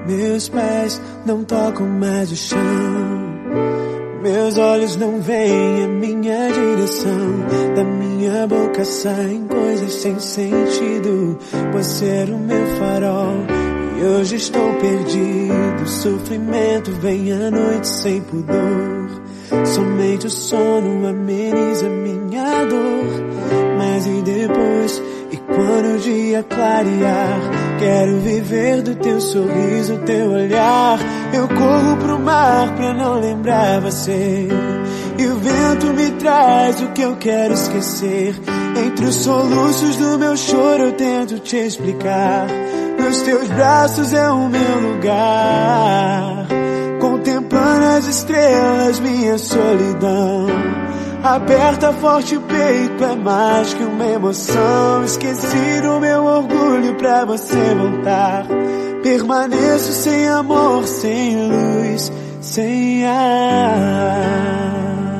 Meus pés não tocam mais o chão, meus olhos não veem a minha direção. Da minha boca saem coisas sem sentido. Você era o meu farol e hoje estou perdido. Sofrimento vem à noite sem pudor. Somente o sono ameniza minha dor. Mas e depois? E quando o dia clarear? Quero viver do teu sorriso, teu olhar. Eu corro pro mar pra não lembrar você. E o vento me traz o que eu quero esquecer. Entre os soluços do meu choro eu tento te explicar. Nos teus braços é o meu lugar, contemplando as estrelas, minha solidão. Aperta forte o peito, é mais que uma emoção. Esqueci do meu orgulho pra você voltar. Permaneço sem amor, sem luz, sem ar.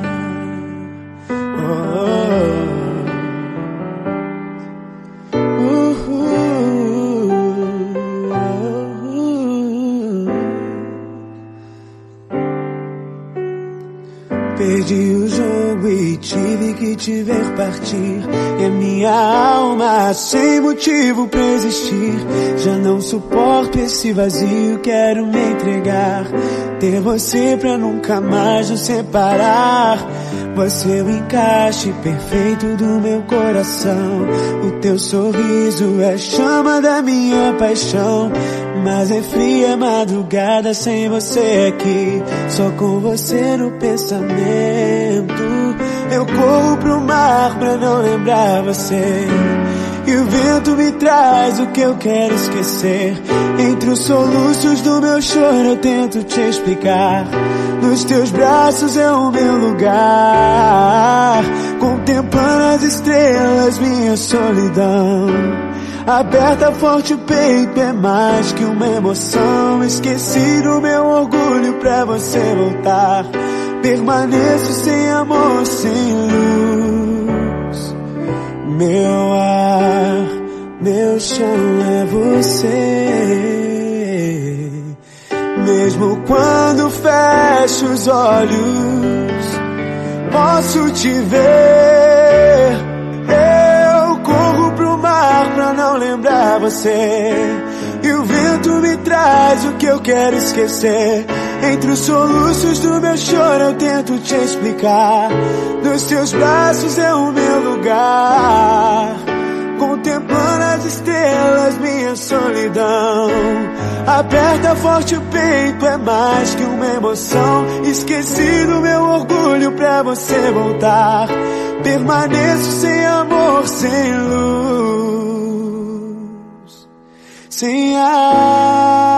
Perdi o jogo e tive que te ver partir. E a minha alma sem motivo pra existir. Já não suporto esse vazio, quero me entregar. Ter você pra nunca mais nos separar. Você é o encaixe perfeito do meu coração. O teu sorriso é a chama da minha paixão. Mas é fria madrugada sem você aqui. Só com você no pensamento. Eu corro pro mar pra não lembrar você. E o vento me traz o que eu quero esquecer. Entre os soluços do meu choro eu tento te explicar. Nos teus braços é o meu lugar, contemplando as estrelas, minha solidão. Aperta forte o peito, é mais que uma emoção. Esqueci do meu orgulho pra você voltar. Permaneço sem amor, sem luz. Meu ar, meu chão é você. Mesmo quando fecho os olhos, posso te ver. Eu corro pro mar pra não lembrar você. E o vento me traz o que eu quero esquecer. Entre os soluços do meu choro eu tento te explicar. Nos teus braços é o meu lugar, contemplando as estrelas, minha solidão. Aperta forte o peito, é mais que uma emoção. Esqueci do meu orgulho pra você voltar. Permaneço sem amor, sem luz, sem ar.